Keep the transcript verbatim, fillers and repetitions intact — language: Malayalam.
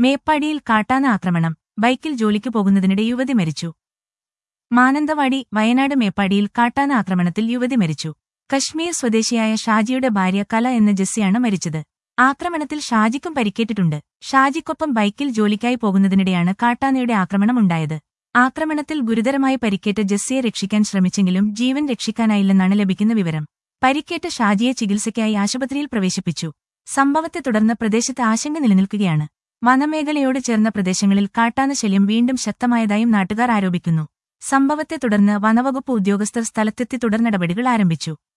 മേപ്പാടിയിൽ കാട്ടാന ആക്രമണം ബൈക്കിൽ ജോലിക്ക് പോകുന്നതിനിടെ യുവതി മരിച്ചു. മാനന്തവാടി വയനാട് മേപ്പാടിയിൽ കാട്ടാന ആക്രമണത്തിൽ യുവതി മരിച്ചു. കശ്മീർ സ്വദേശിയായ ഷാജിയുടെ ഭാര്യ കല എന്ന ജെസ്സിയാണ് മരിച്ചത്. ആക്രമണത്തിൽ ഷാജിക്കും പരിക്കേറ്റിട്ടുണ്ട്. ഷാജിക്കൊപ്പം ബൈക്കിൽ ജോലിക്കായി പോകുന്നതിനിടെയാണ് കാട്ടാനയുടെ ആക്രമണം ഉണ്ടായത്. ആക്രമണത്തിൽ ഗുരുതരമായി പരിക്കേറ്റ ജെസ്സിയെ രക്ഷിക്കാൻ ശ്രമിച്ചെങ്കിലും ജീവൻ രക്ഷിക്കാനായില്ലെന്നാണ് ലഭിക്കുന്ന വിവരം. പരിക്കേറ്റ ഷാജിയെ ചികിത്സയ്ക്കായി ആശുപത്രിയിൽ പ്രവേശിപ്പിച്ചു. സംഭവത്തെ തുടർന്ന് പ്രദേശത്ത് ആശങ്ക നിലനിൽക്കുകയാണ്. വനമേഖലയോട് ചേർന്ന പ്രദേശങ്ങളിൽ കാട്ടാന ശല്യം വീണ്ടും ശക്തമായതായും നാട്ടുകാർ ആരോപിക്കുന്നു. സംഭവത്തെ തുടർന്ന് വനവകുപ്പ് ഉദ്യോഗസ്ഥർ സ്ഥലത്തെത്തി തുടർ നടപടികൾ ആരംഭിച്ചു.